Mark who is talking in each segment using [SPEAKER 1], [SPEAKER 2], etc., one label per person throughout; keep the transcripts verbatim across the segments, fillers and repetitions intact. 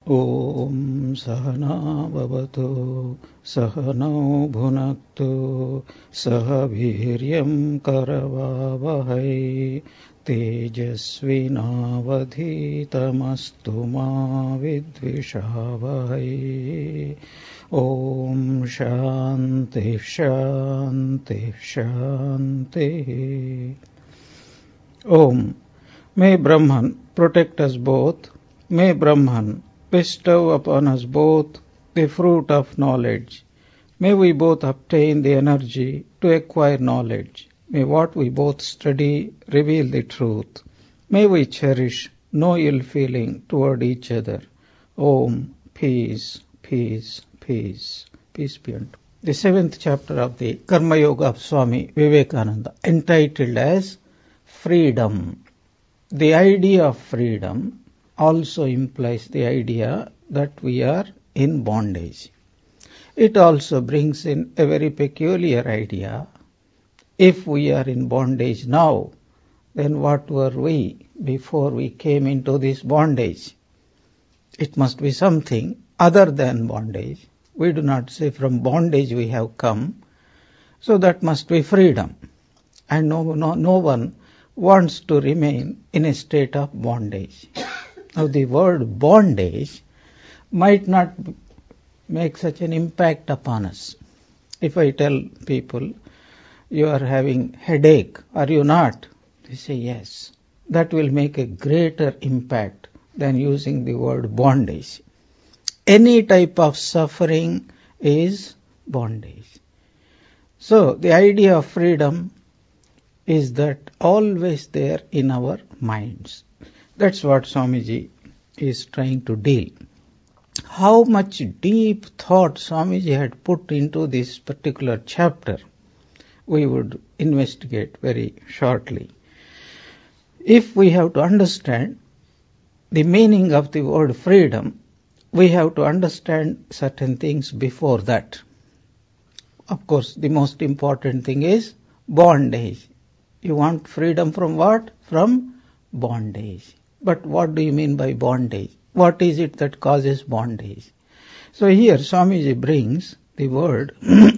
[SPEAKER 1] Om Sahana Bhavatu Sahano Bhunaktu Sahaviryam Karavavahai Tejasvinavadhitamastu ma vidvishavahai. Om Shanti Shanti Shanti. Om. May Brahman protect us both. May Brahman bestow upon us both the fruit of knowledge. May we both obtain the energy to acquire knowledge. May what we both study reveal the truth. May we cherish no ill feeling toward each other. Om, peace, peace, peace. Peace be unto. The seventh chapter of the Karma Yoga of Swami Vivekananda, entitled as Freedom. The idea of freedom also implies the idea that we are in bondage. It also brings in a very peculiar idea. If we are in bondage now, then what were we before we came into this bondage? It must be something other than bondage. We do not say from bondage we have come, so that must be freedom. And no, no, no one wants to remain in a state of bondage. Now the word bondage might not make such an impact upon us. If I tell people, you are having headache, are you not? They say yes. That will make a greater impact than using the word bondage. Any type of suffering is bondage. So the idea of freedom is that always there in our minds. That's what Swamiji is trying to deal. How much deep thought Swamiji had put into this particular chapter, we would investigate very shortly. If we have to understand the meaning of the word freedom, we have to understand certain things before that. Of course, the most important thing is bondage. You want freedom from what? From bondage. But what do you mean by bondage? What is it that causes bondage? So here Swamiji brings the word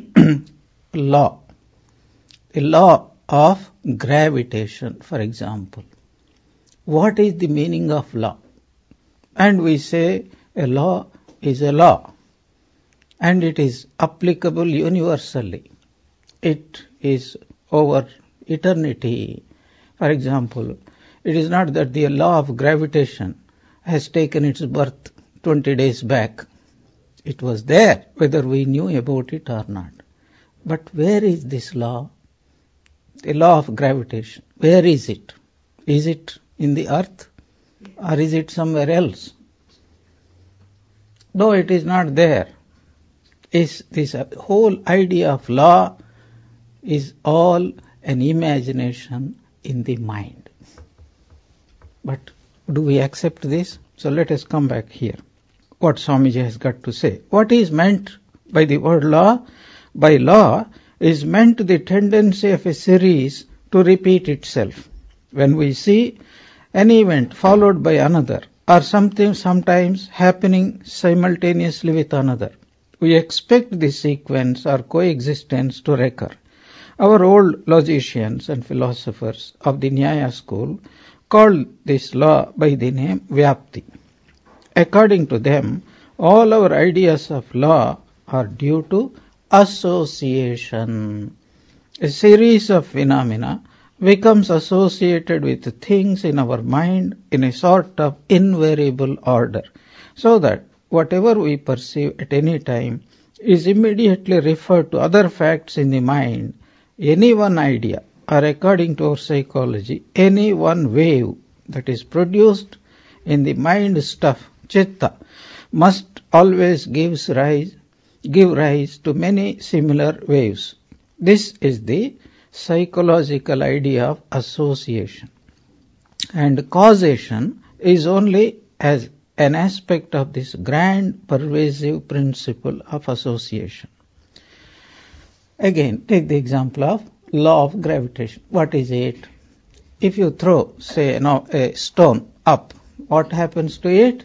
[SPEAKER 1] law. The law of gravitation, for example. What is the meaning of law? And we say a law is a law. And it is applicable universally. It is over eternity. For example, it is not that the law of gravitation has taken its birth twenty days back. It was there, whether we knew about it or not. But where is this law? The law of gravitation. Where is it? Is it in the earth? Or is it somewhere else? No, it is not there. Is this whole idea of law is all an imagination in the mind. But do we accept this? So let us come back here. What Swamiji has got to say. What is meant by the word law? By law is meant the tendency of a series to repeat itself. When we see an event followed by another, or something sometimes happening simultaneously with another, we expect this sequence or coexistence to recur. Our old logicians and philosophers of the Nyaya school called this law by the name Vyapti. According to them, all our ideas of law are due to association. A series of phenomena becomes associated with things in our mind in a sort of invariable order, so that whatever we perceive at any time is immediately referred to other facts in the mind. Any one idea, or according to our psychology, any one wave that is produced in the mind stuff, chitta, must always gives rise, give rise to many similar waves. This is the psychological idea of association. And causation is only as an aspect of this grand pervasive principle of association. Again, take the example of law of gravitation. What is it? If you throw, say, no, a stone up, what happens to it?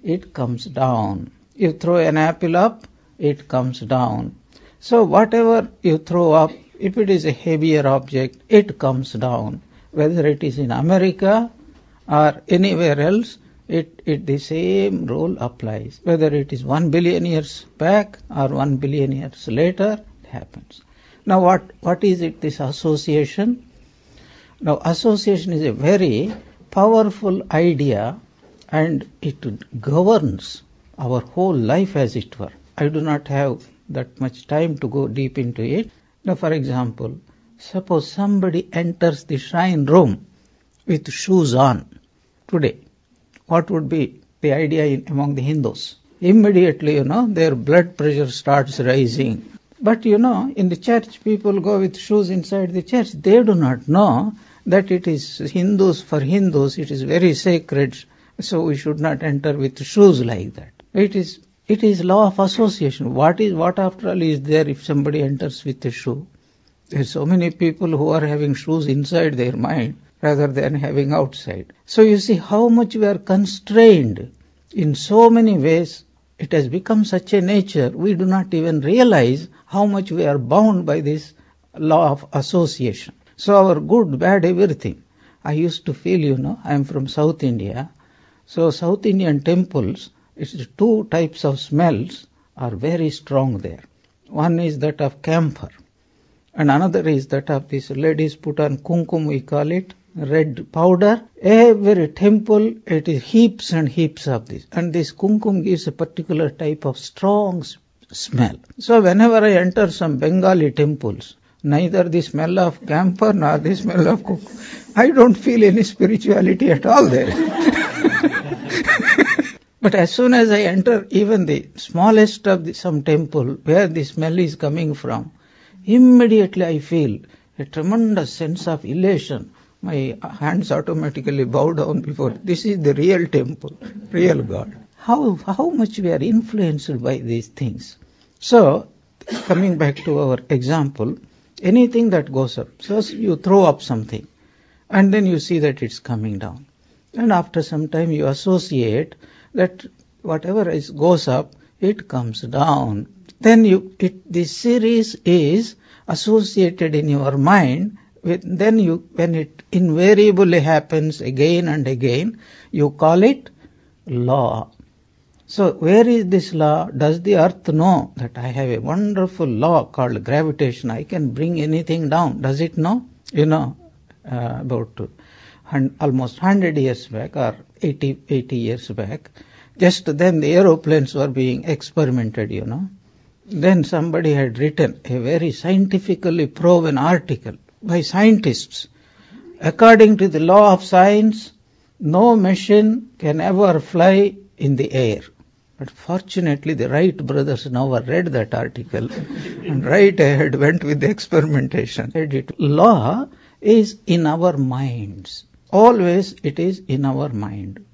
[SPEAKER 1] it comes down. You throw an apple up, it comes down. So whatever you throw up, if it is a heavier object, it comes down. Whether it is in America or anywhere else, it, it the same rule applies. Whether it is one billion years back or one billion years later, it happens. Now what, what is it, this association? Now association is a very powerful idea, and it governs our whole life, as it were. I do not have that much time to go deep into it. Now for example, suppose somebody enters the shrine room with shoes on today. What would be the idea in, among the Hindus? Immediately, you know, their blood pressure starts rising. But you know, in the church, people go with shoes inside the church. They do not know that it is Hindus, for Hindus, it is very sacred, so we should not enter with shoes like that. It is, it is law of association. What is, what after all is there if somebody enters with a shoe? There are so many people who are having shoes inside their mind rather than having outside. So you see how much we are constrained in so many ways. It has become such a nature, we do not even realize how much we are bound by this law of association. So our good, bad, everything. I used to feel, you know, I am from South India. So South Indian temples, it's two types of smells are very strong there. One is that of camphor, and another is that of these ladies put on kumkum, we call it, red powder. Every temple, it is heaps and heaps of this. And this kumkum gives a particular type of strong smell. So whenever I enter some Bengali temples, neither the smell of camphor nor the smell of kumkum, I don't feel any spirituality at all there. But as soon as I enter even the smallest of the, some temple where the smell is coming from, immediately I feel a tremendous sense of elation. My hands automatically bow down before. This is the real temple, real God. How, how much we are influenced by these things. So, coming back to our example, anything that goes up. So you throw up something and then you see that it's coming down. And after some time you associate that whatever is goes up, it comes down. Then you, it, the series is associated in your mind. With, then you, when it invariably happens again and again, you call it law. So where is this law? Does the earth know that I have a wonderful law called gravitation? I can bring anything down. Does it know? You know, uh, about hun- almost one hundred years back or eighty, eighty years back, just then the aeroplanes were being experimented, you know. Then somebody had written a very scientifically proven article by scientists. According to the law of science, no machine can ever fly in the air. But fortunately, the Wright brothers never read that article and right ahead went with the experimentation. Law is in our minds. Always it is in our mind.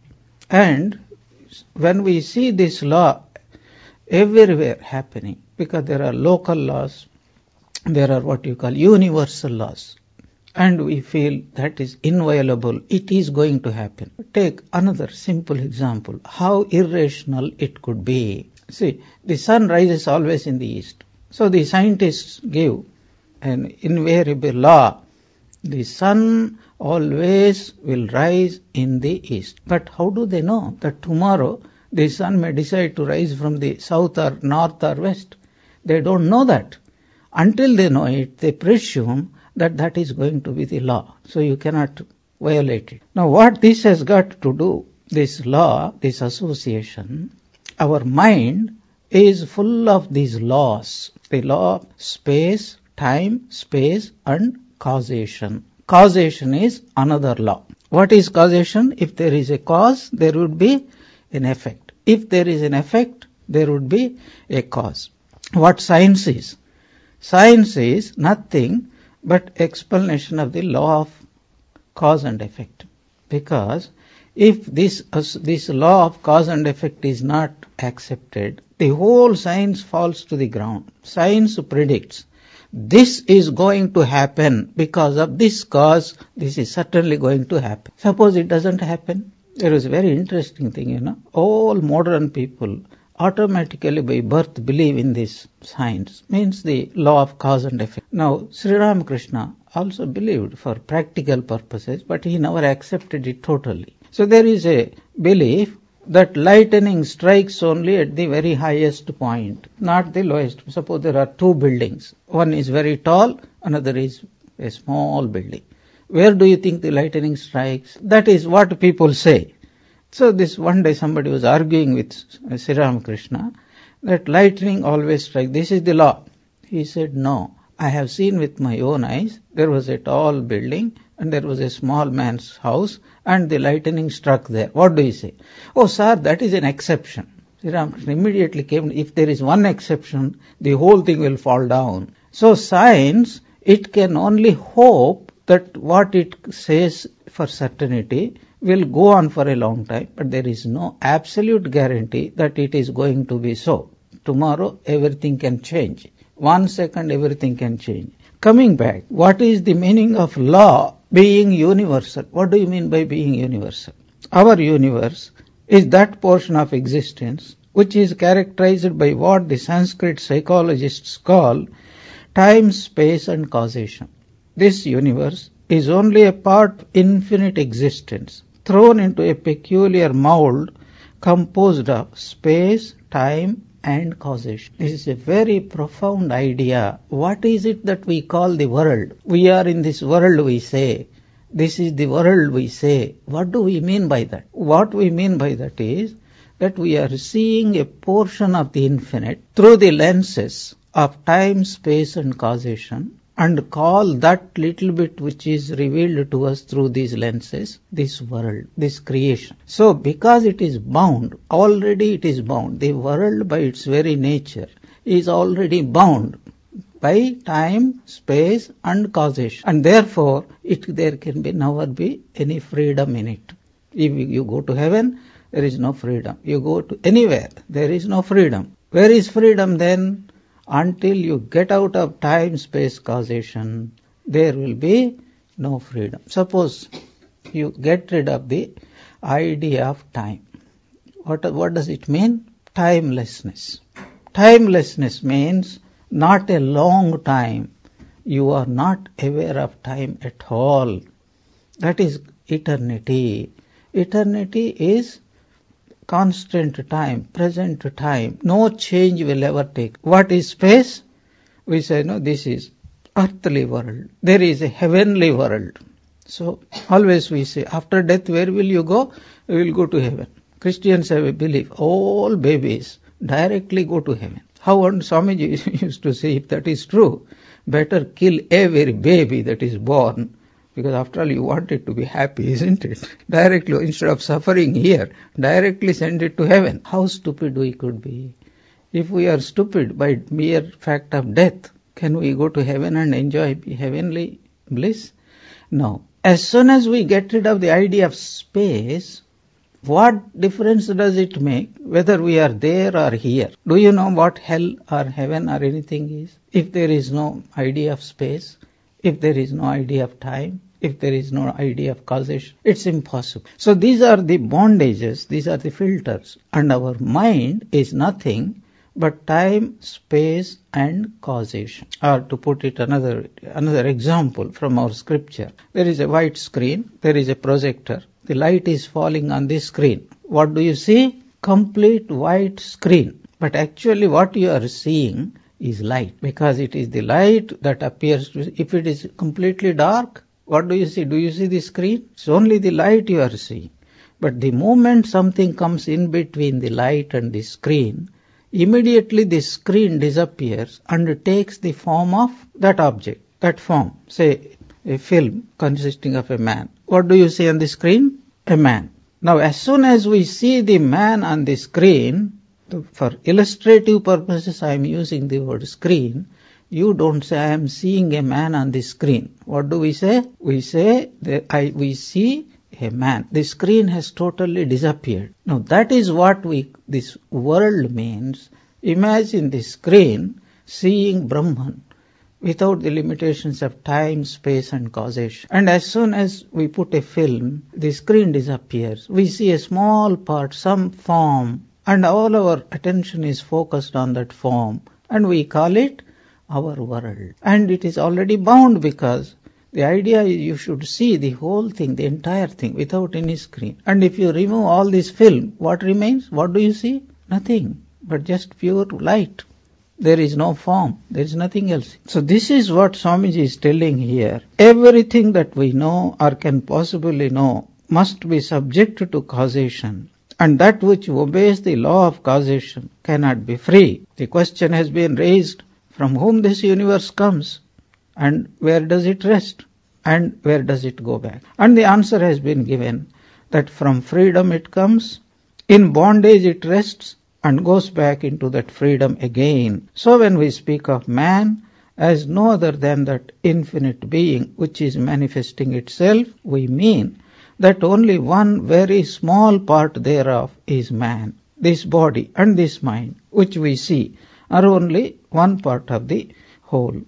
[SPEAKER 1] And when we see this law everywhere happening, because there are local laws, there are what you call universal laws, and we feel that is inviolable, it is going to happen. Take another simple example, how irrational it could be. See, the sun rises always in the east. So the scientists give an invariable law. The sun always will rise in the east. But how do they know that tomorrow the sun may decide to rise from the south or north or west? They don't know that. Until they know it, they presume that that is going to be the law. So you cannot violate it. Now what this has got to do, this law, this association, our mind is full of these laws. The law of space, time, space and causation. Causation is another law. What is causation? If there is a cause, there would be an effect. If there is an effect, there would be a cause. What science is? Science is nothing but explanation of the law of cause and effect. Because if this, uh, this law of cause and effect is not accepted, the whole science falls to the ground. Science predicts this is going to happen because of this cause, this is certainly going to happen. Suppose it doesn't happen, There is a very interesting thing, you know. All modern people automatically by birth believe in this science, means the law of cause and effect. Now, Sri Ramakrishna also believed for practical purposes, but he never accepted it totally. So there is a belief that lightning strikes only at the very highest point, not the lowest. Suppose there are two buildings. One is very tall, another is a small building. Where do you think the lightning strikes? That is what people say. So this one day somebody was arguing with Sri Ramakrishna that lightning always strikes. This is the law. He said, no, I have seen with my own eyes. There was a tall building and there was a small man's house and the lightning struck there. What do you say? Oh, sir, that is an exception. Sri Ramakrishna immediately came, if there is one exception, the whole thing will fall down. So science, it can only hope that what it says for certainty will go on for a long time, but there is no absolute guarantee that it is going to be so. Tomorrow everything can change. One second everything can change. Coming back, what is the meaning of law being universal? What do you mean by being universal? Our universe is that portion of existence which is characterized by what the Sanskrit psychologists call time, space and causation. This universe is only a part of infinite existence, thrown into a peculiar mold composed of space, time and causation. This is a very profound idea. What is it that we call the world? We are in this world, we say. This is the world, we say. What do we mean by that? What we mean by that is that we are seeing a portion of the infinite through the lenses of time, space and causation, and call that little bit which is revealed to us through these lenses, this world, this creation. So because it is bound, already it is bound. The world by its very nature is already bound by time, space and causation. And therefore, it, there can be never be any freedom in it. If you go to heaven, there is no freedom. You go to anywhere, there is no freedom. Where is freedom then? Until you get out of time, space, causation, there will be no freedom. Suppose you get rid of the idea of time. What, what does it mean? Timelessness. Timelessness means not a long time. You are not aware of time at all. That is eternity. Eternity is constant time, present time. No change will ever take. What is space? We say, no, this is earthly world. There is a heavenly world. So always we say, after death, where will you go? You will go to heaven. Christians have a belief, all babies directly go to heaven. How and Swamiji used to say, if that is true, better kill every baby that is born, because after all you want it to be happy, isn't it? Directly, instead of suffering here, directly send it to heaven. How stupid we could be. If we are stupid by mere fact of death, can we go to heaven and enjoy heavenly bliss? No. As soon as we get rid of the idea of space, what difference does it make whether we are there or here? Do you know what hell or heaven or anything is? If there is no idea of space, if there is no idea of time, if there is no idea of causation, it's impossible. So these are the bondages, these are the filters. And our mind is nothing but time, space and causation. Or to put it another, another example from our scripture. There is a white screen, there is a projector. The light is falling on this screen. What do you see? Complete white screen. But actually what you are seeing is light, because it is the light that appears to, if it is completely dark, what do you see? Do you see the screen? It's only the light you are seeing. But the moment something comes in between the light and the screen, immediately the screen disappears and takes the form of that object, that form. Say a film consisting of a man. What do you see on the screen? A man. Now as soon as we see the man on the screen, for illustrative purposes I am using the word screen, you don't say I am seeing a man on the screen. What do we say? We say that I, we see a man. The screen has totally disappeared. Now that is what we, this world means. Imagine the screen seeing Brahman. without the limitations of time, space and causation. And as soon as we put a film, the screen disappears. We see a small part, some form, and all our attention is focused on that form, and we call it our world. And it is already bound, because the idea is you should see the whole thing, the entire thing, without any screen. And if you remove all this film, what remains? What do you see? Nothing, but just pure light. There is no form. There is nothing else. So this is what Swamiji is telling here. Everything that we know or can possibly know must be subject to causation. And that which obeys the law of causation cannot be free. The question has been raised, from whom this universe comes, and where does it rest, and where does it go back? And the answer has been given, that from freedom it comes, in bondage it rests, and goes back into that freedom again. So when we speak of man as no other than that infinite being which is manifesting itself, we mean that only one very small part thereof is man. This body and this mind which we see are only one part of the whole.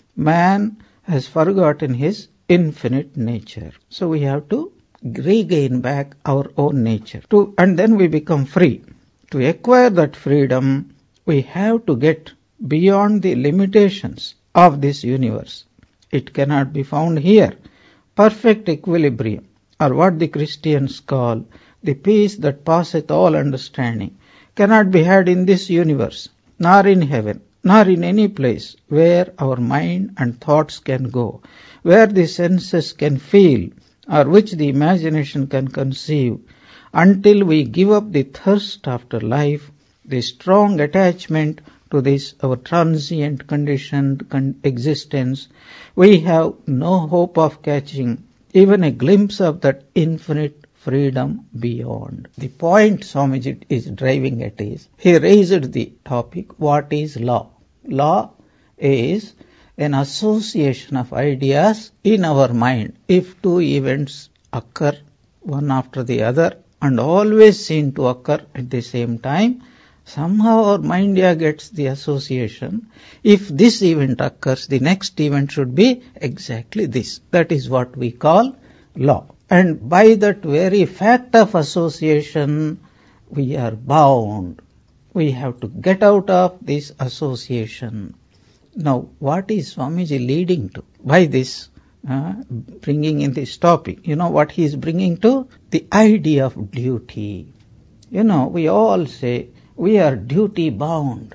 [SPEAKER 1] Man has forgotten his infinite nature. So we have to regain back our own nature, to, and then we become free. To acquire that freedom, we have to get beyond the limitations of this universe. It cannot be found here. Perfect equilibrium, or what the Christians call the peace that passeth all understanding, cannot be had in this universe, nor in heaven, nor in any place where our mind and thoughts can go, where the senses can feel, or which the imagination can conceive, until we give up the thirst after life, the strong attachment to this our transient conditioned con- existence. We have no hope of catching even a glimpse of that infinite freedom beyond. The point Swamiji is driving at is, he raised the topic, what is law? Law is an association of ideas in our mind. If two events occur one after the other and always seem to occur at the same time, somehow our mind gets the association. If this event occurs, the next event should be exactly this. That is what we call law. And by that very fact of association, we are bound. We have to get out of this association. Now, what is Swamiji leading to by this? Uh, bringing in this topic, you know what he is bringing to? The idea of duty. You know, we all say we are duty bound.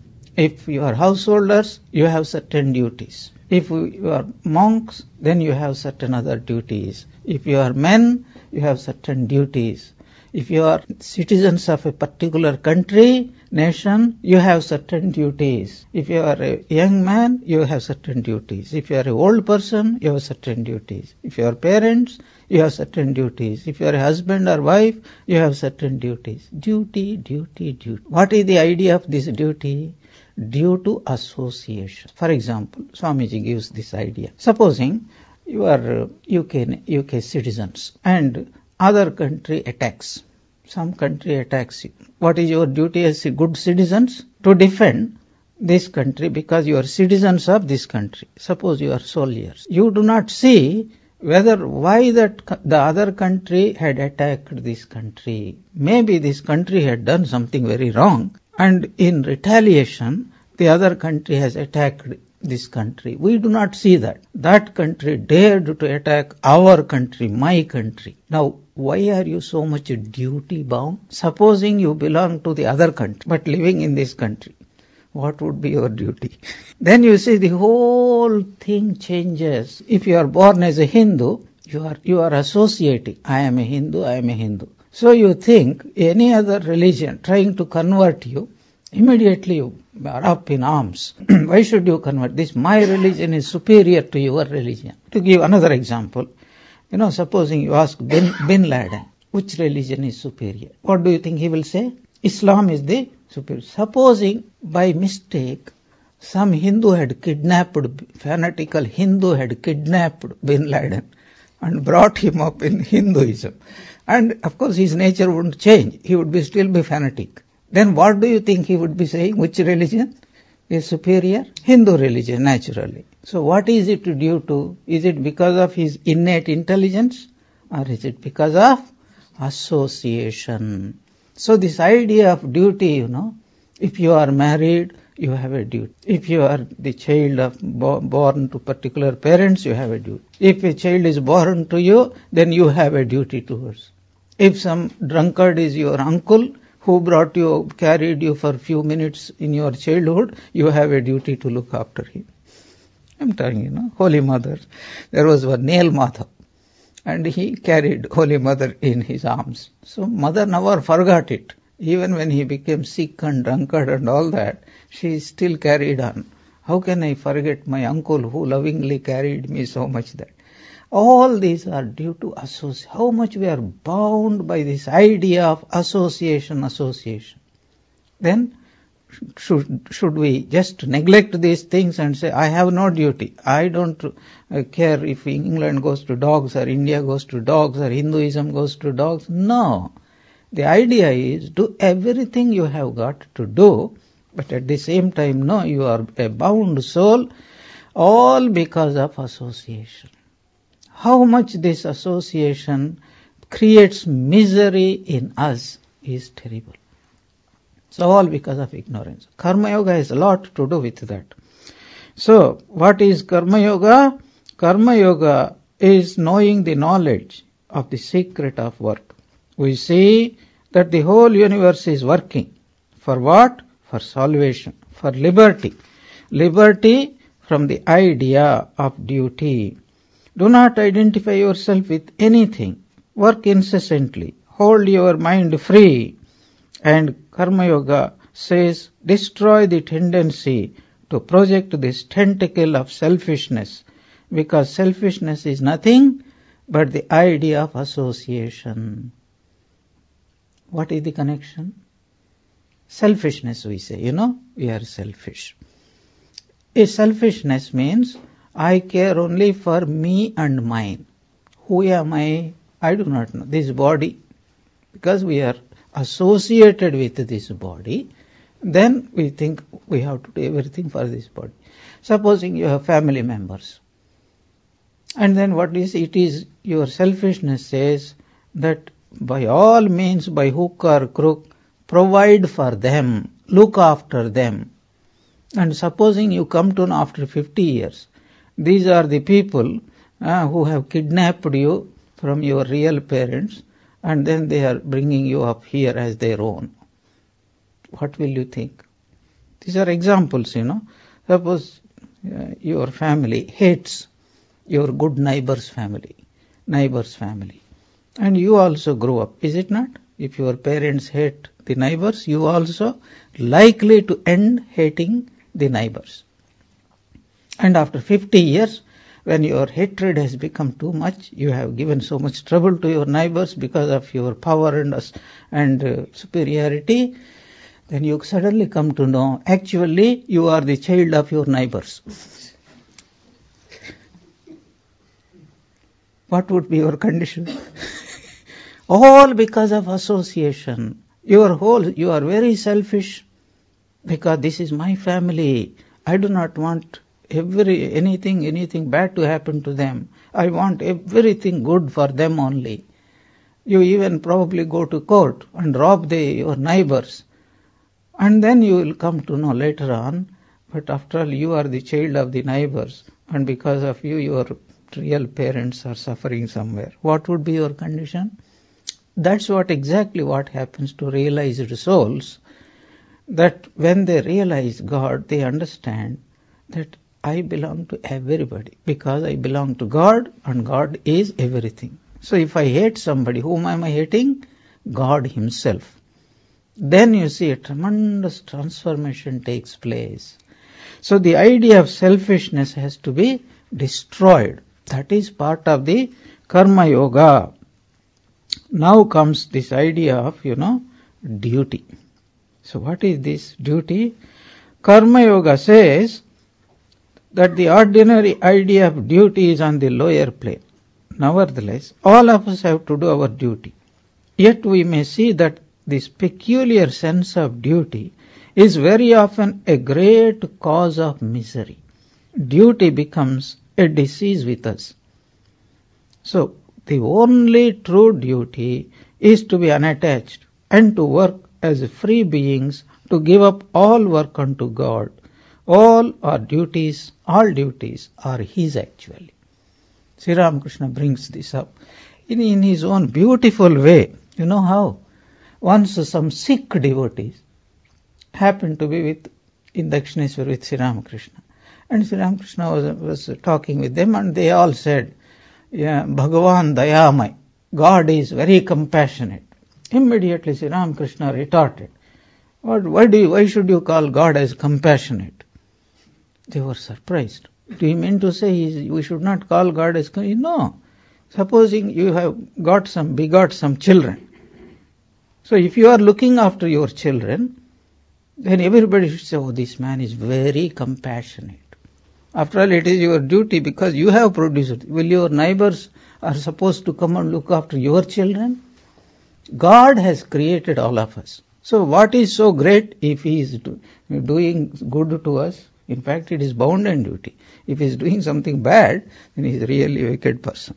[SPEAKER 1] If you are householders, you have certain duties. If you are monks, then you have certain other duties. If you are men, you have certain duties. If you are citizens of a particular country, nation, you have certain duties. If you are a young man, you have certain duties. If you are an old person, you have certain duties. If you are parents, you have certain duties. If you are a husband or wife, you have certain duties. Duty, duty, duty. What is the idea of this duty? Due to association. For example, Swamiji gives this idea. Supposing you are U K, U K citizens and other country attacks. Some country attacks you. What is your duty as good citizens? To defend this country, because you are citizens of this country. Suppose you are soldiers. You do not see whether why that the other country had attacked this country. Maybe this country had done something very wrong, and in retaliation, the other country has attacked this country. We do not see that. That country dared to attack our country, my country. Now, why are you so much duty bound? Supposing you belong to the other country, but living in this country, what would be your duty? Then you see the whole thing changes. If you are born as a Hindu, you are, you are associating. I am a Hindu, I am a Hindu. So you think any other religion trying to convert you, immediately you are up in arms. Why should you convert? This, my religion is superior to your religion. To give another example, you know, supposing you ask Bin, Bin Laden, which religion is superior? What do you think he will say? Islam is the superior. Supposing by mistake some Hindu had kidnapped, fanatical Hindu had kidnapped Bin Laden and brought him up in Hinduism. And of course his nature wouldn't change. He would be still be fanatic. Then what do you think he would be saying? Which religion? is superior? Hindu religion, naturally. So what is it due to? Is it because of his innate intelligence, or is it because of association? So this idea of duty, you know, if you are married, you have a duty. If you are the child of bo- born to particular parents, you have a duty. If a child is born to you, then you have a duty towards. If some drunkard is your uncle who brought you, carried you for a few minutes in your childhood, you have a duty to look after him. I'm telling you, know, Holy Mother. There was one Neel Madhav, and he carried Holy Mother in his arms. So Mother never forgot it. Even when he became sick and drunkard and all that, she still carried on. How can I forget my uncle who lovingly carried me so much that? All these are due to association. How much we are bound by this idea of association, association. Then, should, should we just neglect these things and say, I have no duty. I don't uh, care if England goes to dogs or India goes to dogs or Hinduism goes to dogs. No. The idea is, do everything you have got to do, but at the same time, no, you are a bound soul, all because of association. How much this association creates misery in us is terrible. So all because of ignorance. Karma Yoga has a lot to do with that. So, what is Karma Yoga? Karma Yoga is knowing the knowledge of the secret of work. We see that the whole universe is working. For what? For salvation, for liberty. Liberty from the idea of duty. Do not identify yourself with anything. Work incessantly. Hold your mind free. And Karma Yoga says, destroy the tendency to project this tentacle of selfishness. Because selfishness is nothing but the idea of association. What is the connection? Selfishness, we say, you know, we are selfish. A selfishness means, I care only for me and mine. Who am I? I do not know. This body, because we are associated with this body, then we think we have to do everything for this body. Supposing you have family members, and then what is it is your selfishness says that by all means, by hook or crook, provide for them, look after them. And supposing you come to know after fifty years, these are the people uh, who have kidnapped you from your real parents, and then they are bringing you up here as their own. What will you think? These are examples, you know. Suppose uh, your family hates your good neighbor's family, neighbor's family. And you also grow up, is it not? If your parents hate the neighbors, you also likely to end hating the neighbors. And after fifty years, when your hatred has become too much, you have given so much trouble to your neighbors because of your power and, and uh, superiority, then you suddenly come to know, actually, you are the child of your neighbors. What would be your condition? All because of association. Your whole, you are very selfish because this is my family. I do not want every anything, anything bad to happen to them. I want everything good for them only. You even probably go to court and rob the, your neighbors. And then you will come to know later on, but after all you are the child of the neighbors, and because of you, your real parents are suffering somewhere. What would be your condition? That's what exactly what happens to realized souls, that when they realize God, they understand that I belong to everybody because I belong to God and God is everything. So if I hate somebody, whom am I hating? God himself. Then you see a tremendous transformation takes place. So the idea of selfishness has to be destroyed. That is part of the Karma Yoga. Now comes this idea of, you know, duty. So what is this duty? Karma Yoga says that the ordinary idea of duty is on the lower plane. Nevertheless, all of us have to do our duty. Yet we may see that this peculiar sense of duty is very often a great cause of misery. Duty becomes a disease with us. So, the only true duty is to be unattached and to work as free beings, to give up all work unto God. All our duties, all duties are His actually. Sri Ramakrishna brings this up in, in his own beautiful way. You know how? Once some Sikh devotees happened to be with in Dakshineswar with Sri Ramakrishna. And Sri Ramakrishna was, was talking with them, and they all said, yeah, Bhagavan Dayamay, God is very compassionate. Immediately Sri Ramakrishna retorted, what, why, do you, why should you call God as compassionate? They were surprised. Do you mean to say he, we should not call God as compassionate? No. Supposing you have got some, begot some children. So if you are looking after your children, then everybody should say, oh, this man is very compassionate. After all, it is your duty because you have produced it. Will your neighbors are supposed to come and look after your children? God has created all of us. So what is so great if He is do, doing good to us? In fact, it is bounden duty. If He is doing something bad, then He is really a wicked person.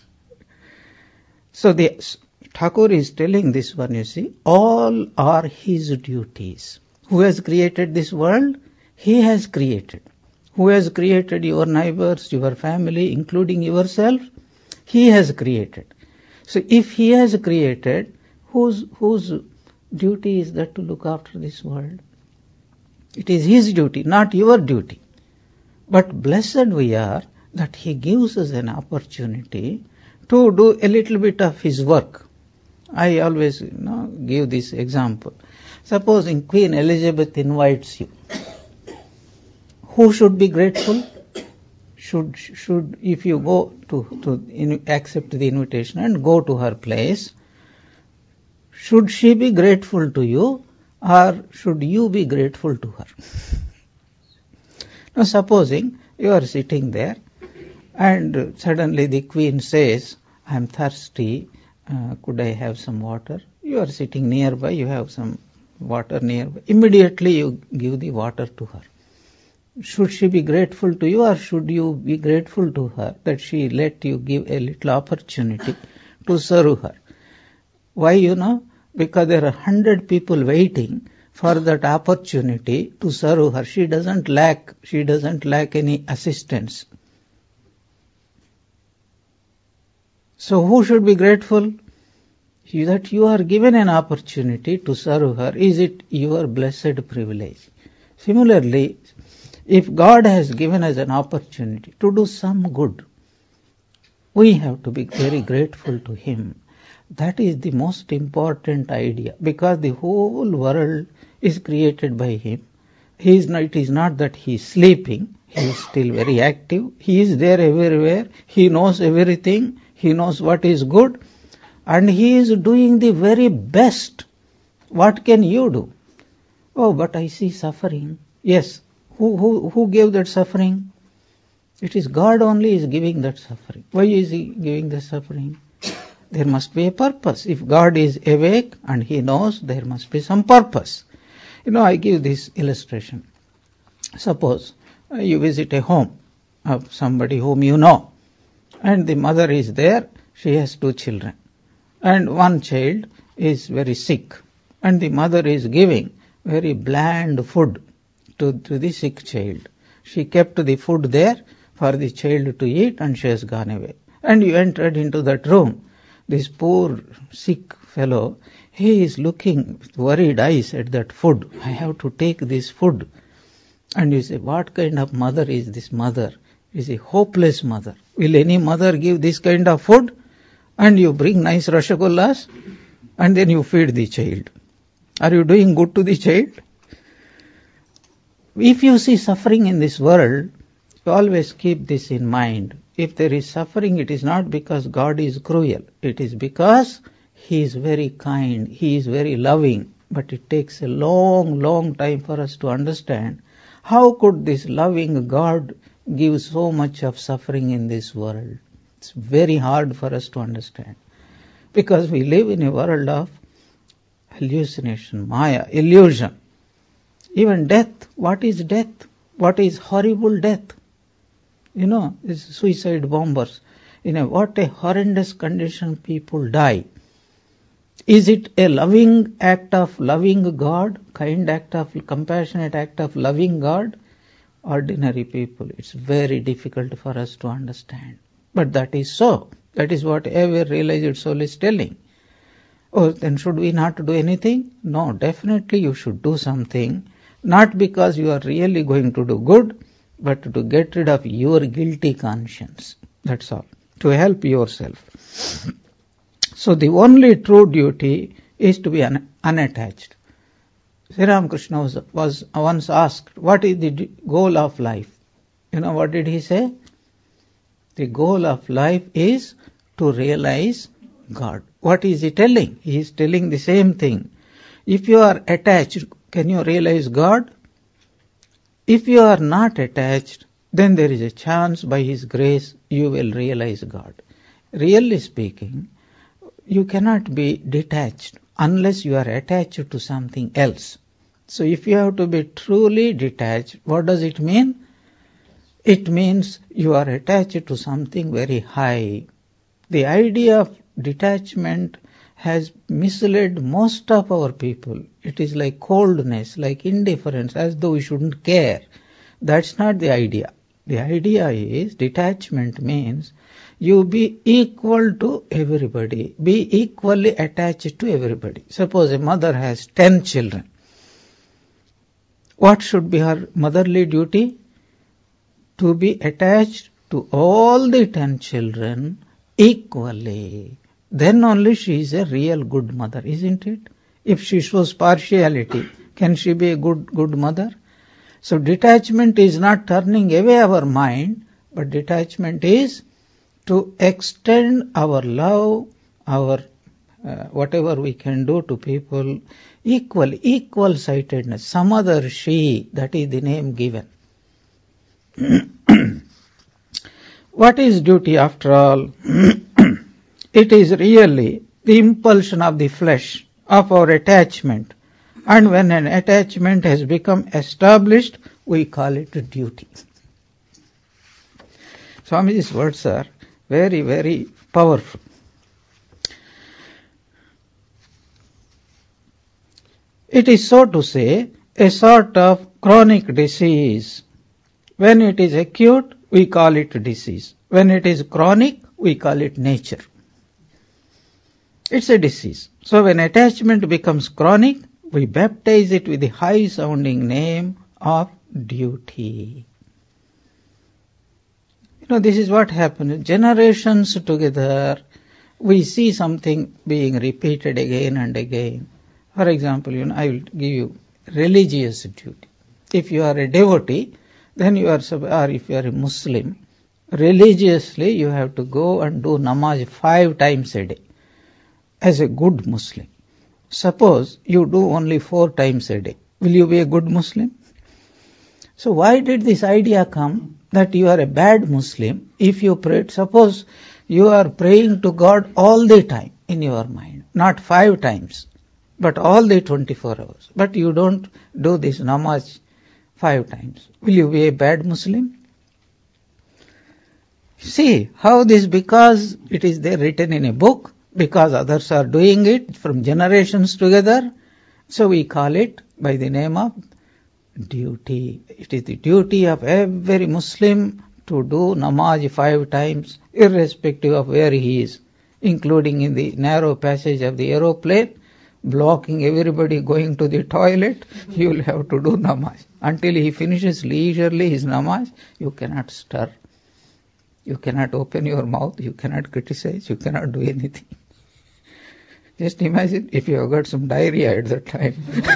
[SPEAKER 1] So the Thakur is telling this one, you see, all are His duties. Who has created this world? He has created. Who has created your neighbors, your family, including yourself? He has created. So if He has created, whose, whose duty is that to look after this world? It is His duty, not your duty. But blessed we are that He gives us an opportunity to do a little bit of His work. I always you know, give this example. Supposing Queen Elizabeth invites you. Who should be grateful? Should, should if you go to, to in, accept the invitation and go to her place, should she be grateful to you or should you be grateful to her? Now supposing you are sitting there and suddenly the Queen says, I am thirsty, uh, could I have some water? You are sitting nearby, you have some water nearby. Immediately you give the water to her. Should she be grateful to you or should you be grateful to her that she let you give a little opportunity to serve her? Why, you know? Because there are hundred people waiting for that opportunity to serve her. She doesn't lack, she doesn't lack any assistance. So who should be grateful? That you are given an opportunity to serve her. Is it your blessed privilege? Similarly, if God has given us an opportunity to do some good, we have to be very grateful to Him. That is the most important idea, because the whole world is created by Him. He is not, it is not that He is sleeping, He is still very active, He is there everywhere, He knows everything, He knows what is good, and He is doing the very best. What can you do? Oh, but I see suffering. Yes. Who, who, who gave that suffering? It is God only is giving that suffering. Why is He giving the suffering? There must be a purpose. If God is awake and He knows, there must be some purpose. You know, I give this illustration. Suppose uh, you visit a home of somebody whom you know, and the mother is there, she has two children, and one child is very sick, and the mother is giving very bland food To, to the sick child. She kept the food there for the child to eat and she has gone away. And you entered into that room. This poor sick fellow, he is looking with worried eyes at that food. I have to take this food. And you say, what kind of mother is this mother? It is a hopeless mother. Will any mother give this kind of food? And you bring nice rasagollas and then you feed the child. Are you doing good to the child? If you see suffering in this world, you always keep this in mind. If there is suffering, it is not because God is cruel. It is because He is very kind, He is very loving. But it takes a long, long time for us to understand how could this loving God give so much of suffering in this world. It's very hard for us to understand. Because we live in a world of hallucination, maya, illusion. Even death, what is death? What is horrible death? You know, these suicide bombers. You know, what a horrendous condition people die. Is it a loving act of loving God, kind act of, compassionate act of loving God? Ordinary people, it's very difficult for us to understand. But that is so. That is what every realized soul is telling. Oh, then should we not do anything? No, definitely you should do something. Not because you are really going to do good, but to get rid of your guilty conscience. That's all. To help yourself. So the only true duty is to be un- unattached. Sri Ramakrishna was, was once asked, what is the goal of life? You know, what did he say? The goal of life is to realize God. What is he telling? He is telling the same thing. If you are attached, can you realize God? If you are not attached, then there is a chance by His grace you will realize God. Really speaking, you cannot be detached unless you are attached to something else. So if you have to be truly detached, what does it mean? It means you are attached to something very high. The idea of detachment has misled most of our people. It is like coldness, like indifference, as though we shouldn't care. That's not the idea. The idea is detachment means you be equal to everybody, be equally attached to everybody. Suppose a mother has ten children. What should be her motherly duty? To be attached to all the ten children equally. Then only she is a real good mother, isn't it? If she shows partiality, can she be a good, good mother? So detachment is not turning away our mind, but detachment is to extend our love, our uh, whatever we can do to people, equal, equal sightedness. Some other she, that is the name given. What is duty after all? It is really the impulsion of the flesh, of our attachment. And when an attachment has become established, we call it duty. Swamiji's words are very, very powerful. It is, so to say, a sort of chronic disease. When it is acute, we call it disease. When it is chronic, we call it nature. It's a disease. So when attachment becomes chronic, we baptize it with the high-sounding name of duty. You know, this is what happens. Generations together, we see something being repeated again and again. For example, you know, I will give you religious duty. If you are a devotee, then you are, or if you are a Muslim, religiously you have to go and do namaz five times a day as a good Muslim. Suppose you do only four times a day. Will you be a good Muslim? So why did this idea come that you are a bad Muslim if you pray? Suppose you are praying to God all the time in your mind, not five times, but all the twenty-four hours. But you don't do this namaz five times. Will you be a bad Muslim? See how this, because it is there written in a book, because others are doing it from generations together, so we call it by the name of duty. It is the duty of every Muslim to do namaz five times, irrespective of where he is, including in the narrow passage of the aeroplane, blocking everybody going to the toilet. He will have to do namaz. Until he finishes leisurely his namaz, you cannot stir. You cannot open your mouth, you cannot criticize, you cannot do anything. Just imagine if you have got some diarrhea at that time.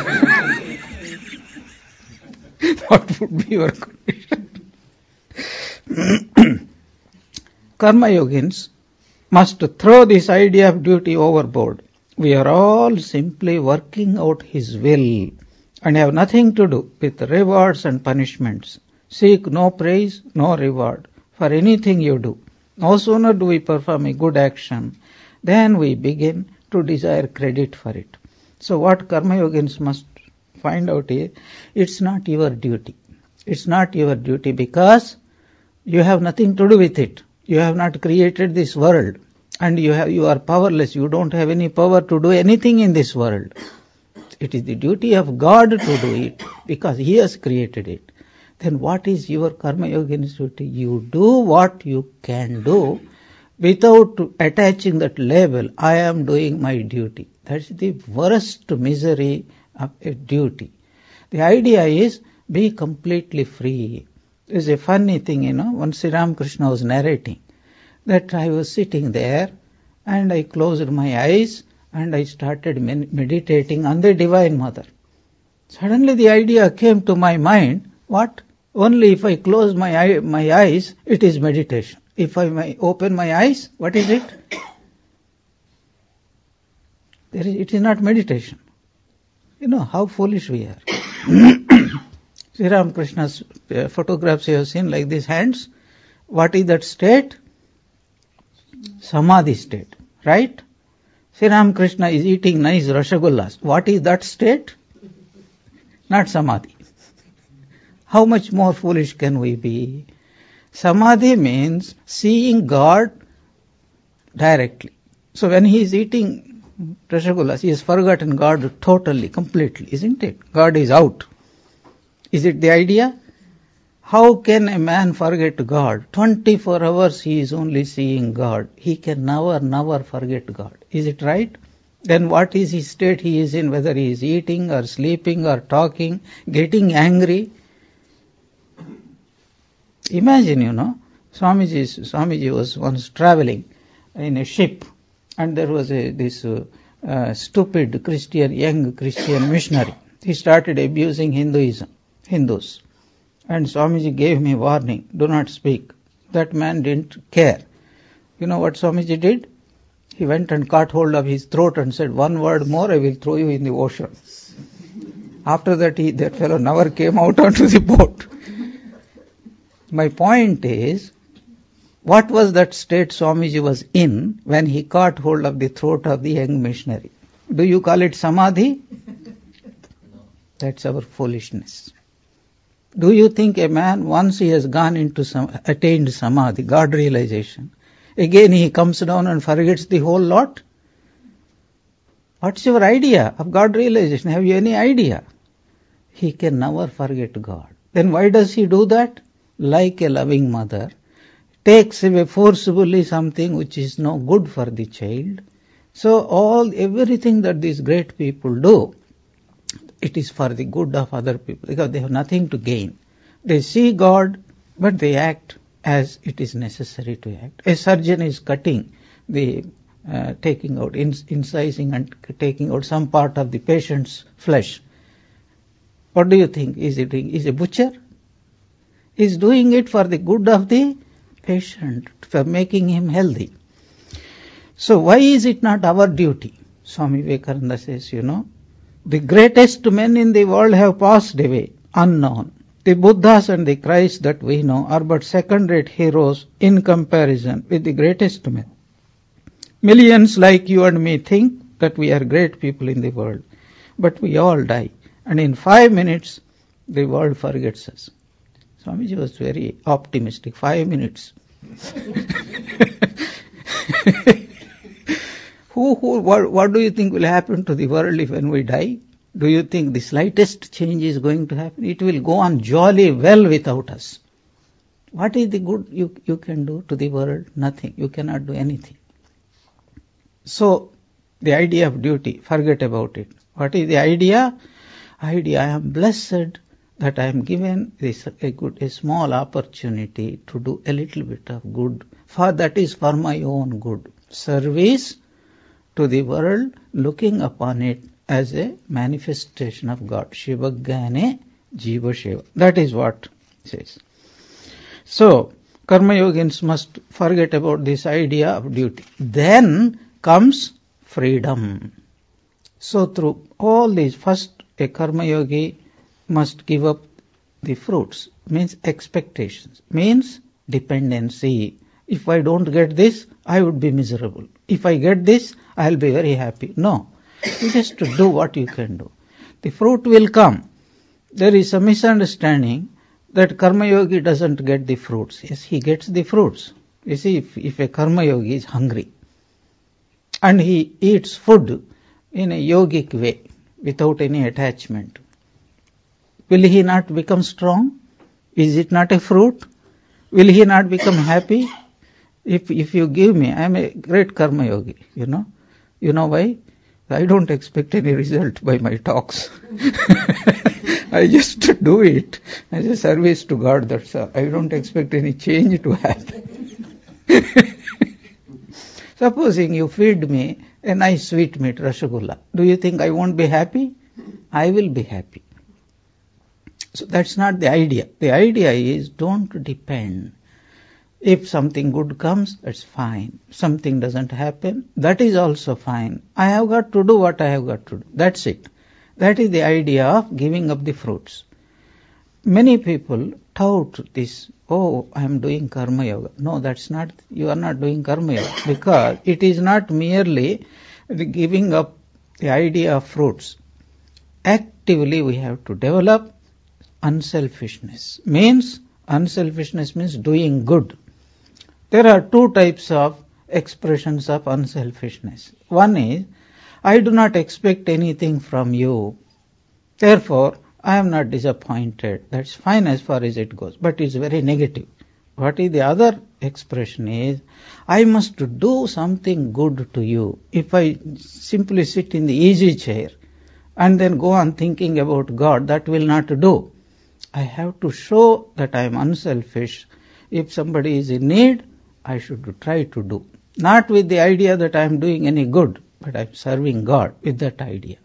[SPEAKER 1] What would be your condition? Karma yogins must throw this idea of duty overboard. We are all simply working out His will and have nothing to do with rewards and punishments. Seek no praise, no reward for anything you do. No sooner do we perform a good action than we begin to desire credit for it. So what karma yogins must find out is, it's not your duty. It's not your duty because you have nothing to do with it. You have not created this world. And you have, you are powerless. You don't have any power to do anything in this world. It is the duty of God to do it because He has created it. Then what is your Karma Yogin's duty? You do what you can do without attaching that label, I am doing my duty. That's the worst misery of a duty. The idea is be completely free. There's a funny thing, you know, once Sri Ramakrishna was narrating that I was sitting there and I closed my eyes and I started meditating on the Divine Mother. Suddenly the idea came to my mind, what? Only if I close my eye, my eyes, it is meditation. If I may open my eyes, what is it? There is, it is not meditation. You know how foolish we are. Sri Ramakrishna's uh, photographs you have seen like these hands. What is that state? Samadhi state, right? Sri Ramakrishna is eating nice rasagullas. What is that state? Not samadhi. How much more foolish can we be? Samadhi means seeing God directly. So when he is eating rasagullas, he has forgotten God totally, completely, isn't it? God is out. Is it the idea? How can a man forget God? twenty-four hours he is only seeing God. He can never, never forget God. Is it right? Then what is his state he is in, whether he is eating or sleeping or talking, getting angry? Imagine, you know, Swamiji, Swamiji was once traveling in a ship and there was a, this uh, uh, stupid Christian, young Christian missionary. He started abusing Hinduism, Hindus. And Swamiji gave me warning, do not speak. That man didn't care. You know what Swamiji did? He went and caught hold of his throat and said, one word more, I will throw you in the ocean. After that, he, that fellow never came out onto the boat. My point is, what was that state Swamiji was in when he caught hold of the throat of the young missionary? Do you call it samadhi? That's our foolishness. Do you think a man, once he has gone into some, attained samadhi, God realization, again he comes down and forgets the whole lot? What's your idea of God realization? Have you any idea? He can never forget God. Then why does he do that? Like a loving mother, takes away forcibly something which is no good for the child. So all, everything that these great people do, it is for the good of other people, because they have nothing to gain. They see God, but they act as it is necessary to act. A surgeon is cutting the, uh, taking out, incising and taking out some part of the patient's flesh. What do you think? Is he doing? Is a butcher? He is doing it for the good of the patient, for making him healthy. So why is it not our duty? Swami Vivekananda says, you know, the greatest men in the world have passed away, unknown. The Buddhas and the Christ that we know are but second-rate heroes in comparison with the greatest men. Millions like you and me think that we are great people in the world, but we all die. And in five minutes, the world forgets us. Swamiji was very optimistic. Five minutes. Who, who, what, what do you think will happen to the world if when we die? Do you think the slightest change is going to happen? It will go on jolly well without us. What is the good you, you can do to the world? Nothing. You cannot do anything. So, the idea of duty, forget about it. What is the idea? Idea, I am blessed that I am given this a good, a small opportunity to do a little bit of good. For that is for my own good. Service to the world, looking upon it as a manifestation of God. Shiva Jnane Jiva Shiva. That is what it says. So, Karma Yogins must forget about this idea of duty. Then comes freedom. So through all these, first a Karma Yogi must give up the fruits, means expectations, means dependency. If I don't get this, I would be miserable. If I get this, I'll be very happy. No. You just do what you can do. the fruit will come. There is a misunderstanding that Karma Yogi doesn't get the fruits. Yes, he gets the fruits. You see, if, if a Karma Yogi is hungry and he eats food in a yogic way without any attachment, will he not become strong? Is it not a fruit? Will he not become happy? If if you give me, I am a great Karma Yogi, you know. You know why? I don't expect any result by my talks. I just do it as a service to God, that's all. I don't expect any change to happen. Supposing you feed me a nice sweet meat, rasgulla, do you think I won't be happy? I will be happy. So that's not the idea. The idea is don't depend. If something good comes, that's fine. Something doesn't happen, that is also fine. I have got to do what I have got to do. That's it. That is the idea of giving up the fruits. Many people tout this, oh, I am doing Karma Yoga. No, that's not, you are not doing Karma Yoga, because it is not merely the giving up the idea of fruits. Actively we have to develop unselfishness. Means, unselfishness means doing good. There are two types of expressions of unselfishness. One is, I do not expect anything from you, therefore I am not disappointed. That's fine as far as it goes, but it's very negative. What is the other expression is, I must do something good to you. If I simply sit in the easy chair and then go on thinking about God, that will not do. I have to show that I am unselfish. If somebody is in need, I should try to do. Not with the idea that I am doing any good, but I am serving God with that idea.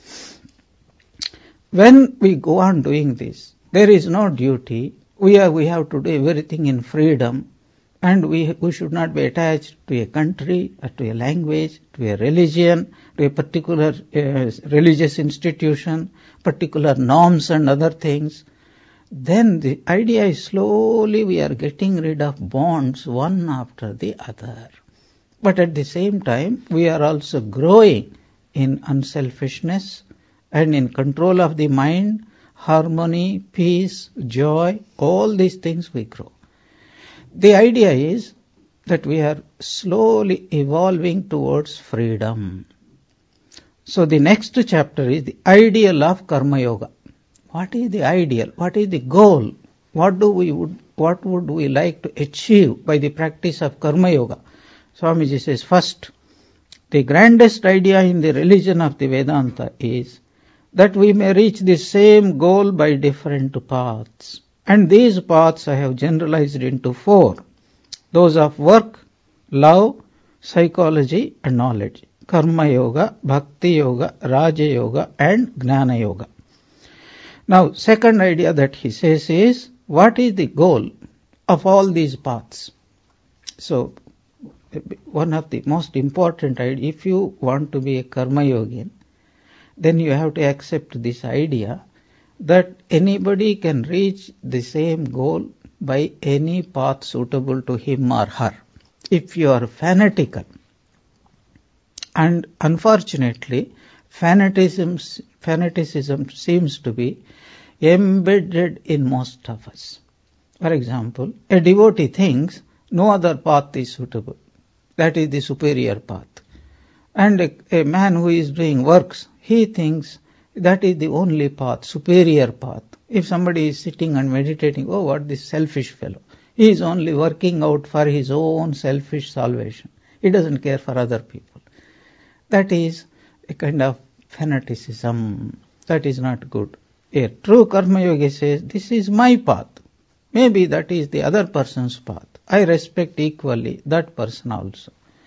[SPEAKER 1] When we go on doing this, there is no duty. We are, we have to do everything in freedom, and we, we should not be attached to a country, or to a language, to a religion, to a particular uh, religious institution, particular norms and other things. Then the idea is slowly we are getting rid of bonds one after the other. But at the same time, we are also growing in unselfishness and in control of the mind, harmony, peace, joy, all these things we grow. The idea is that we are slowly evolving towards freedom. So the next chapter is the ideal of Karma Yoga. What is the ideal? What is the goal? What do we would, what would we like to achieve by the practice of Karma Yoga? Swamiji says, first, the grandest idea in the religion of the Vedanta is that we may reach the same goal by different paths. And these paths I have generalized into four. Those of work, love, psychology and knowledge. Karma Yoga, Bhakti Yoga, Raja Yoga and Gnana Yoga. Now, second idea that he says is, what is the goal of all these paths? So, one of the most important ideas, if you want to be a Karma Yogin, then you have to accept this idea that anybody can reach the same goal by any path suitable to him or her. If you are fanatical, and unfortunately, fanaticism, fanaticism seems to be embedded in most of us. For example, a devotee thinks no other path is suitable. That is the superior path. And a, a man who is doing works, he thinks that is the only path, superior path. If somebody is sitting and meditating, oh, what this selfish fellow. He is only working out for his own selfish salvation. He doesn't care for other people. That is a kind of fanaticism. That is not good. A true Karma Yogi says, this is my path. Maybe that is the other person's path. I respect equally that person also.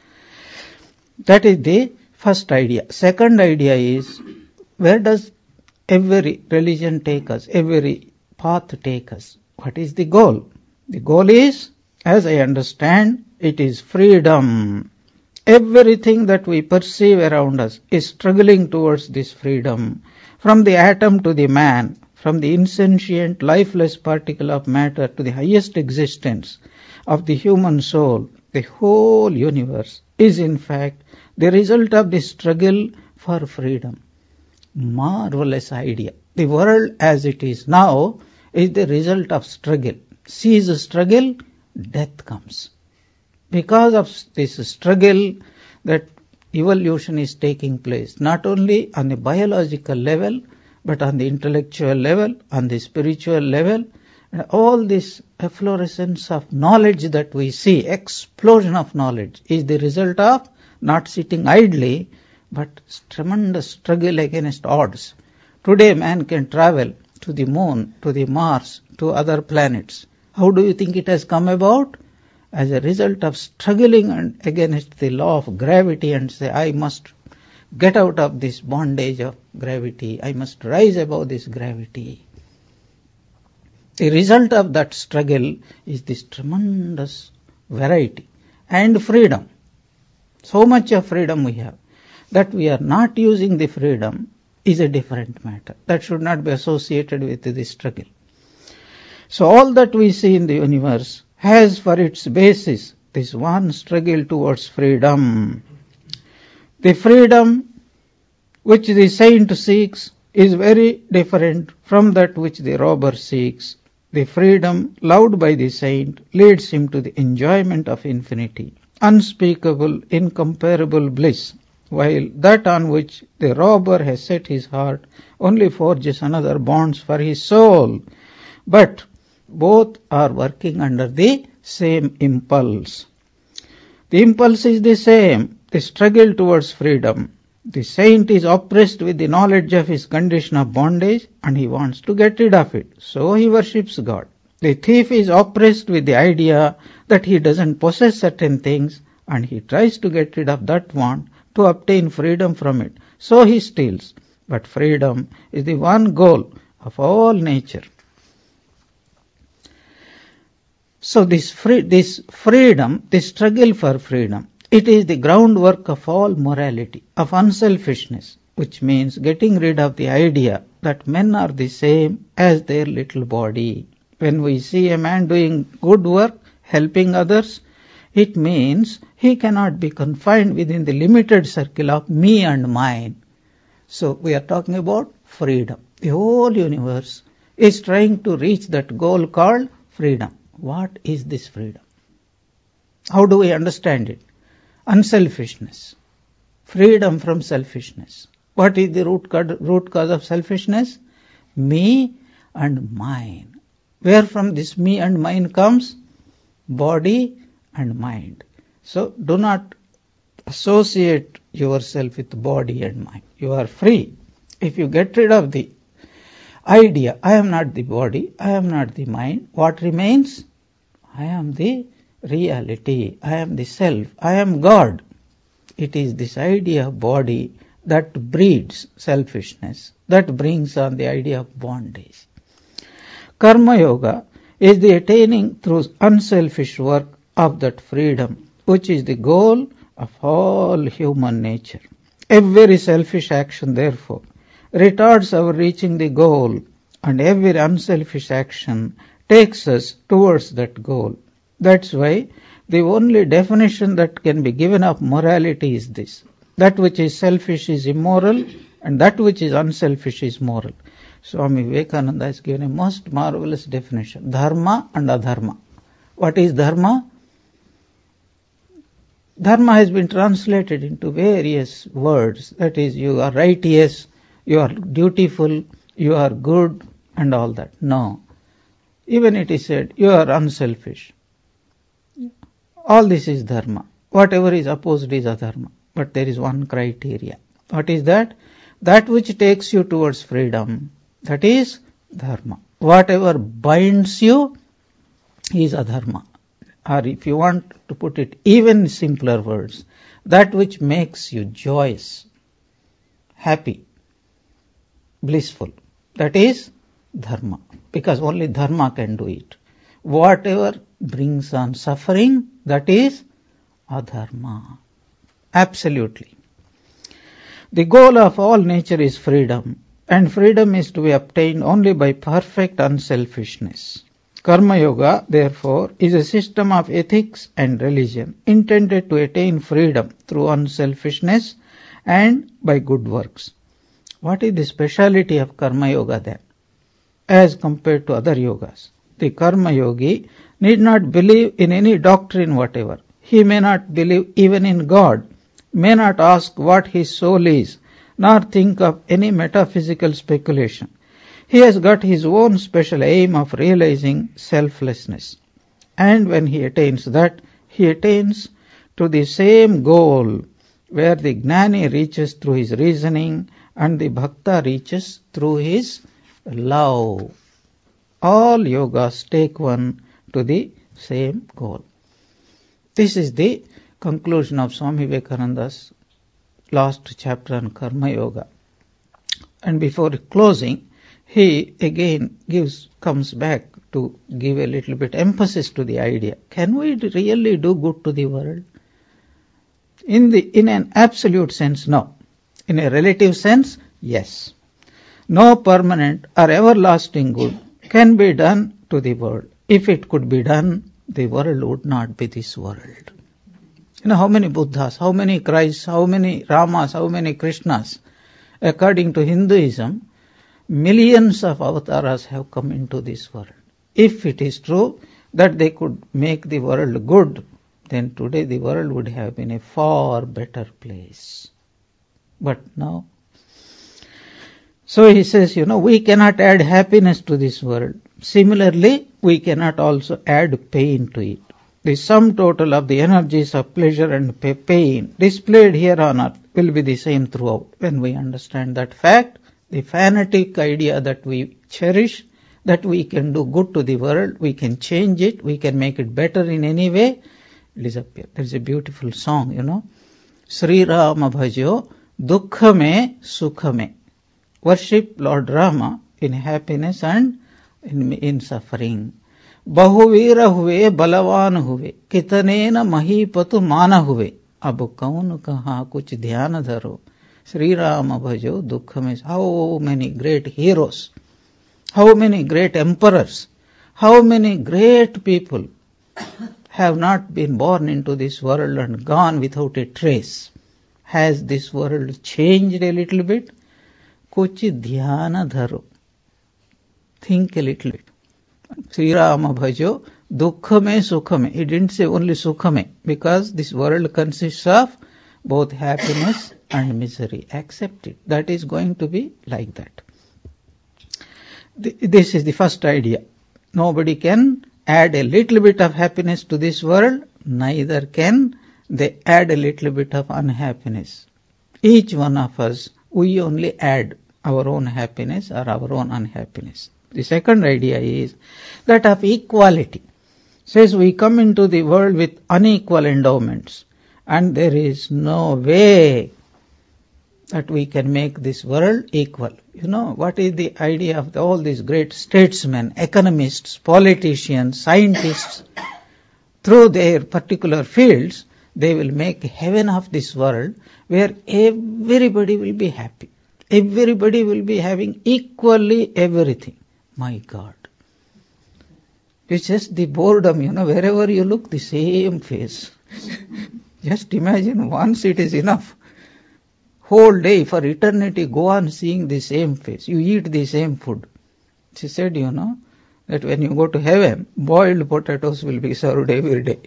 [SPEAKER 1] That is the first idea. Second idea is, where does every religion take us? Every path take us? What is the goal? The goal is, as I understand, it is freedom. Everything that we perceive around us is struggling towards this freedom. From the atom to the man, from the insentient, lifeless particle of matter to the highest existence of the human soul, the whole universe is in fact the result of the struggle for freedom. marvelous idea. The world as it is now is the result of struggle. Cease struggle, death comes. Because of this struggle, that evolution is taking place, not only on the biological level, but on the intellectual level, on the spiritual level, and all this efflorescence of knowledge that we see, explosion of knowledge, is the result of not sitting idly, but tremendous struggle against odds. Today man can travel to the moon, to the Mars, to other planets. How do you think it has come about? As a result of struggling against the law of gravity and say, I must get out of this bondage of gravity, I must rise above this gravity. The result of that struggle is this tremendous variety and freedom. So much of freedom we have. That we are not using the freedom is a different matter. That should not be associated with the struggle. So all that we see in the universe has for its basis this one struggle towards freedom. The freedom which the saint seeks is very different from that which the robber seeks. The freedom loved by the saint leads him to the enjoyment of infinity, unspeakable, incomparable bliss, while that on which the robber has set his heart only forges another bonds for his soul. But both are working under the same impulse. The impulse is the same, the struggle towards freedom. The saint is oppressed with the knowledge of his condition of bondage and he wants to get rid of it. So he worships God. The thief is oppressed with the idea that he doesn't possess certain things and he tries to get rid of that want to obtain freedom from it. So he steals. But freedom is the one goal of all nature. So this free, this freedom, this struggle for freedom, it is the groundwork of all morality, of unselfishness, which means getting rid of the idea that men are the same as their little body. When we see a man doing good work, helping others, it means he cannot be confined within the limited circle of me and mine. So we are talking about freedom. The whole universe is trying to reach that goal called freedom. What is this freedom? How do we understand it? Unselfishness. Freedom from selfishness. What is the root cause, root cause of selfishness? Me and mine. Where from this me and mine comes? Body and mind. So do not associate yourself with body and mind. You are free. If you get rid of the idea, I am not the body, I am not the mind, what remains? I am the reality, I am the self, I am God. It is this idea of body that breeds selfishness, that brings on the idea of bondage. Karma Yoga is the attaining through unselfish work of that freedom, which is the goal of all human nature. Every selfish action, therefore, retards our reaching the goal, and every unselfish action takes us towards that goal. That's why the only definition that can be given of morality is this. That which is selfish is immoral, and that which is unselfish is moral. Swami Vivekananda has given a most marvelous definition. Dharma and adharma. What is dharma? Dharma has been translated into various words. That is, you are righteous, you are dutiful, you are good, and all that. No. Even it is said, you are unselfish. All this is dharma. Whatever is opposed is adharma. But there is one criteria. What is that? That which takes you towards freedom, that is dharma. Whatever binds you is adharma. Or if you want to put it even simpler words, that which makes you joyous, happy, blissful, that is dharma. Because only dharma can do it. Whatever brings on suffering, that is adharma. Absolutely. The goal of all nature is freedom, and freedom is to be obtained only by perfect unselfishness. Karma Yoga, therefore, is a system of ethics and religion intended to attain freedom through unselfishness and by good works. What is the speciality of Karma Yoga then, as compared to other yogas? The Karma Yogi need not believe in any doctrine whatever. He may not believe even in God, may not ask what his soul is, nor think of any metaphysical speculation. He has got his own special aim of realizing selflessness. And when he attains that, he attains to the same goal where the Gnani reaches through his reasoning and the Bhakta reaches through his love. All yogas take one to the same goal. This is the conclusion of Swami Vivekananda's last chapter on Karma Yoga. And before closing, he again gives, comes back to give a little bit emphasis to the idea. Can we really do good to the world? In the, in an absolute sense, no. In a relative sense, yes. No permanent or everlasting good can be done to the world. If it could be done, the world would not be this world. You know how many Buddhas, how many Christs, how many Ramas, how many Krishnas? According to Hinduism, millions of avatars have come into this world. If it is true that they could make the world good, then today the world would have been a far better place. But now, so he says, you know, we cannot add happiness to this world. Similarly, we cannot also add pain to it. The sum total of the energies of pleasure and pain displayed here on earth will be the same throughout. When we understand that fact, the fanatic idea that we cherish, that we can do good to the world, we can change it, we can make it better in any way, disappear. There is a beautiful song, you know. Sri Rama bhajo dukkha me sukha me. Worship Lord Rama in happiness and in, in suffering. Bahuveera huve balavan huve kitane na mahipatu mana huve ab kaun kaha kuch dhyan dharo. Sri Rama bhajo dukkha me. How many great heroes, how many great emperors, how many great people have not been born into this world and gone without a trace. Has this world changed a little bit? Kuch dhyana dharo. Think a little bit. Sri Rama bhajo dukkha me sukha me. He didn't say only sukha me, because this world consists of both happiness and misery. Accept it. That is going to be like that. This is the first idea. Nobody can add a little bit of happiness to this world, neither can they add a little bit of unhappiness. Each one of us, we only add our own happiness or our own unhappiness. The second idea is that of equality. Says we come into the world with unequal endowments, and there is no way that we can make this world equal. You know, what is the idea of the, all these great statesmen, economists, politicians, scientists? Through their particular fields, they will make heaven of this world where everybody will be happy. Everybody will be having equally everything. My God. It's just the boredom, you know, wherever you look, the same face. Just imagine, once it is enough. Whole day, for eternity, go on seeing the same face. You eat the same food. She said, you know, that when you go to heaven, boiled potatoes will be served every day.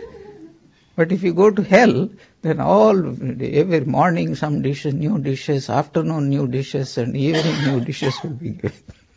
[SPEAKER 1] But if you go to hell, then all, every morning some dishes, new dishes, afternoon new dishes, and evening new dishes will be given.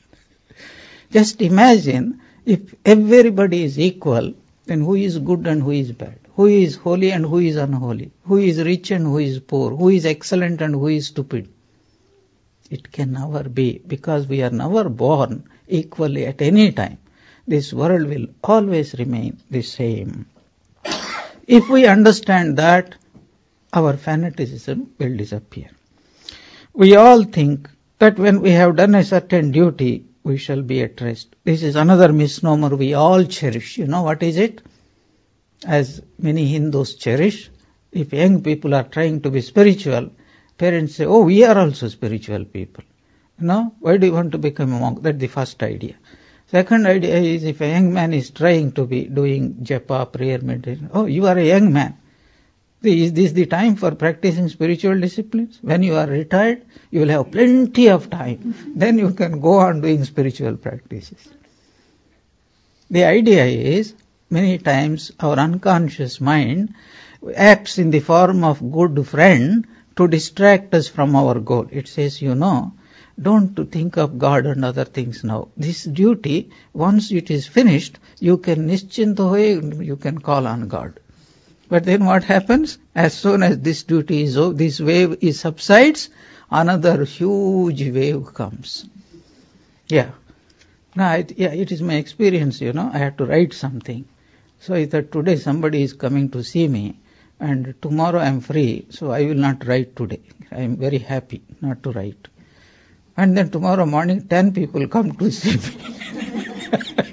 [SPEAKER 1] Just imagine, if everybody is equal, then who is good and who is bad? Who is holy and who is unholy? Who is rich and who is poor? Who is excellent and who is stupid? It can never be, because we are never born equally at any time. This world will always remain the same. If we understand that, our fanaticism will disappear. We all think that when we have done a certain duty, we shall be at rest. This is another misnomer we all cherish. You know what is it? As many Hindus cherish, if young people are trying to be spiritual, parents say, oh, we are also spiritual people. You know, why do you want to become a monk? That's the first idea. Second idea is, if a young man is trying to be doing japa, prayer, meditation, oh, you are a young man. Is this the time for practicing spiritual disciplines? When you are retired, you will have plenty of time. Then you can go on doing spiritual practices. The idea is, many times our unconscious mind acts in the form of good friend to distract us from our goal. It says, you know, don't think of God and other things now. This duty, once it is finished, you can nischinta hoye, you can call on God. But then what happens? As soon as this duty is over, this wave is subsides, another huge wave comes. Yeah. Now, it, yeah, it is my experience, you know, I have to write something. So if that today somebody is coming to see me, and tomorrow I am free, so I will not write today. I am very happy not to write. And then tomorrow morning, ten people come to see me.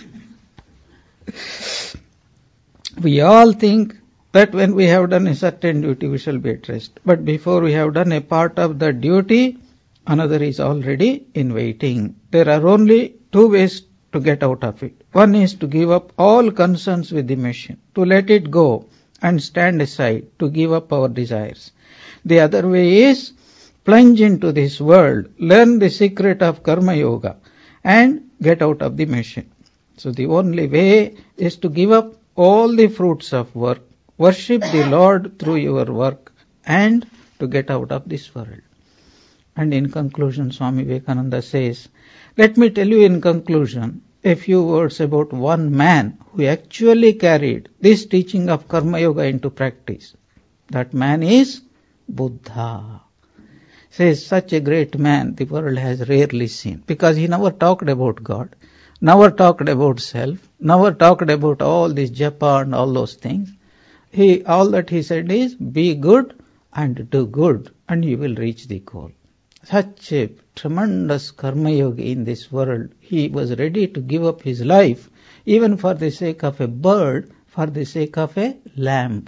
[SPEAKER 1] We all think that when we have done a certain duty, we shall be at rest. But before we have done a part of the duty, another is already in waiting. There are only two ways to get out of it. One is to give up all concerns with the machine, to let it go and stand aside, to give up our desires. The other way is plunge into this world, learn the secret of karma yoga, and get out of the machine. So the only way is to give up all the fruits of work, worship the Lord through your work, and to get out of this world. And in conclusion, Swami Vivekananda says, let me tell you in conclusion a few words about one man who actually carried this teaching of Karma Yoga into practice. That man is Buddha. Says such a great man the world has rarely seen, because he never talked about God, never talked about self, never talked about all this japa and all those things. He, all that he said is, be good and do good, and you will reach the goal. Such a tremendous karma yogi in this world. He was ready to give up his life, even for the sake of a bird, for the sake of a lamb.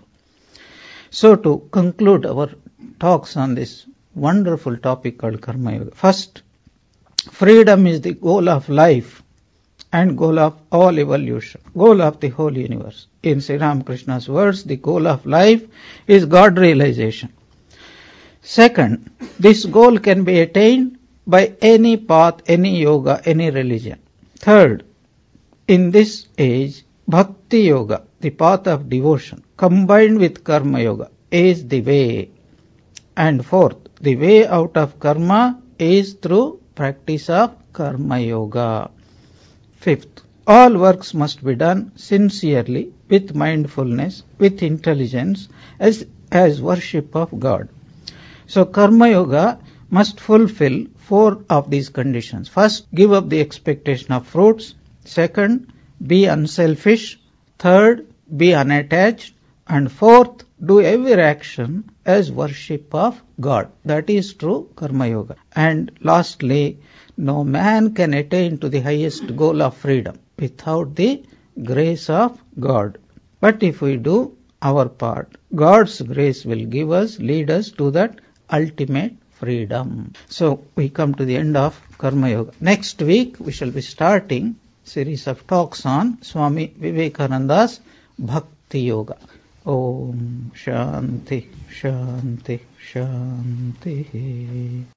[SPEAKER 1] So to conclude our talks on this wonderful topic called karma yoga. First, freedom is the goal of life and goal of all evolution, goal of the whole universe. In Sri Ramakrishna's words, the goal of life is God realization. Second, this goal can be attained by any path, any yoga, any religion. Third, in this age, bhakti yoga, the path of devotion, combined with karma yoga, is the way. And fourth, the way out of karma is through practice of karma yoga. Fifth, all works must be done sincerely, with mindfulness, with intelligence, as, as worship of God. So karma yoga must fulfill four of these conditions. First, give up the expectation of fruits. Second, be unselfish. Third, be unattached. And fourth, do every action as worship of God. That is true karma yoga. And lastly, no man can attain to the highest goal of freedom without the grace of God. But if we do our part, God's grace will give us, lead us to that ultimate freedom. So we come to the end of karma yoga. Next week we shall be starting series of talks on Swami Vivekananda's bhakti yoga. Om Shanti Shanti Shanti.